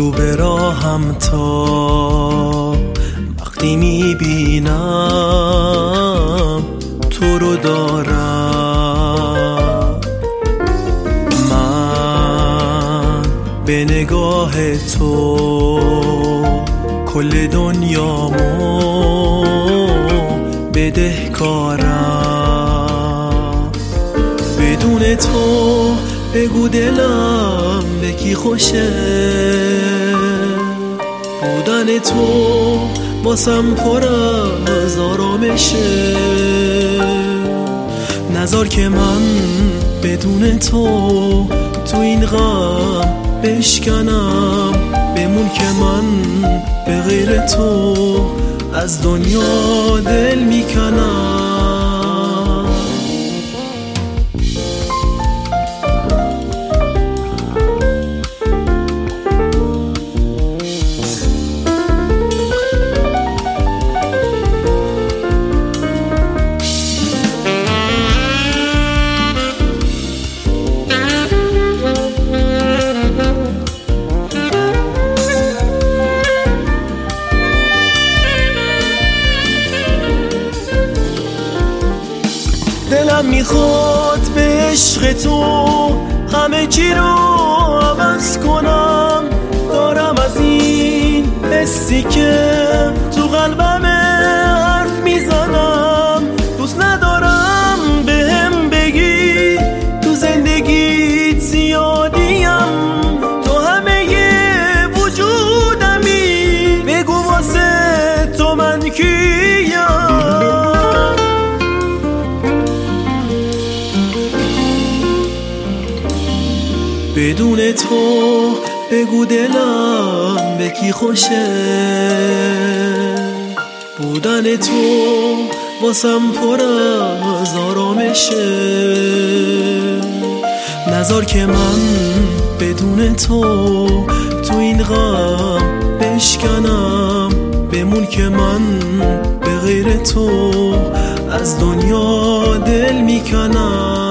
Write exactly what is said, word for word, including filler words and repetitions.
رو به راهم تا وقتی میبینم تو رو دارم. من به نگاه تو کل دنیامو بدهکارم. بدون تو بگو دلم به کی خوشه، بودن تو واسم پر از آرامشه. نذار که من بدون تو تو این غم بشکنم. بمون که من به غیر تو از دنیا دل میکنم. دلم میخواد به عشق تو همه چی رو عوض کنم. دارم از این حسی که تو قلبم حرف میزنم. دوست ندارم به هم بگی تو زندگیت زیادیم، تو همه ی وجودمی. بگو واسه تو من کیم. بدون تو بگو دلم به کی خوشه، بودن تو واسم پر از آرامشه. نذار که من بدون تو تو این غم بشکنم. بمون که من به غیر تو از دنیا دل میکنم.